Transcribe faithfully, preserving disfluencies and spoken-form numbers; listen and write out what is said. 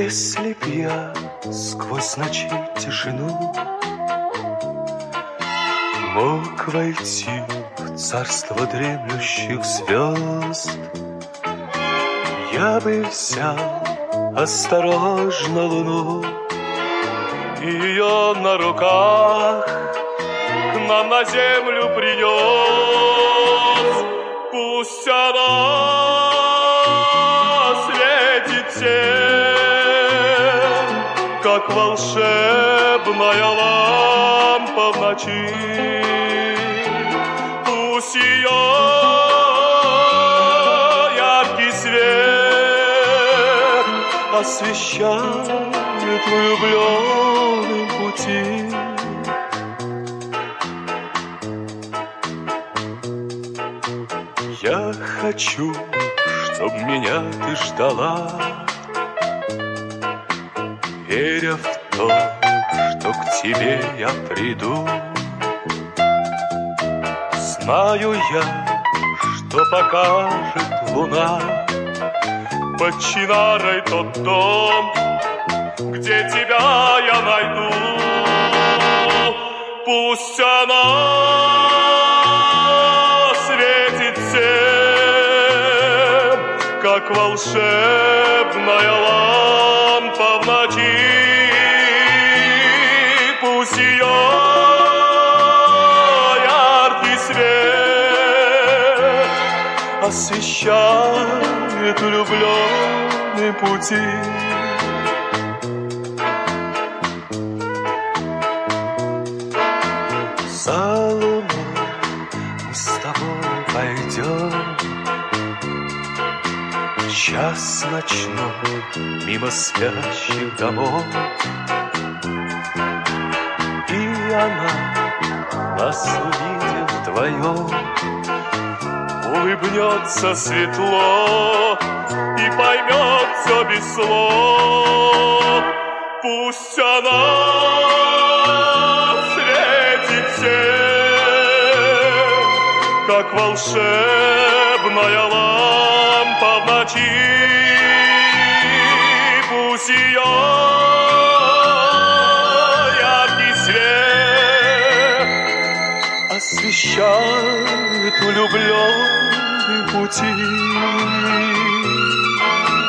Если б я сквозь ночи тишину мог войти в царство дремлющих звезд, я бы взял осторожно луну и ее на руках к нам на землю принес. Пусть она светит всем, как волшебная лампа в ночи. Пусть ее яркий свет освещает влюбленным пути. Я хочу, чтоб меня ты ждала, веря в то, что к тебе я приду. Знаю я, что покажет луна под чинарой тот дом, где тебя я найду. Пусть она светит всем, как волшебная лампа в ночи. Пусть ее яркий свет освещает влюбленные пути. За луной мы с тобой пойдем час ночной мимо спящих домов, и она, нас увидев вдвоем, улыбнется светло и поймет все без слов. Пусть она светит всем, как волшебная лампа в ночи. Пусть ее яркий свет освещает влюбленные пути.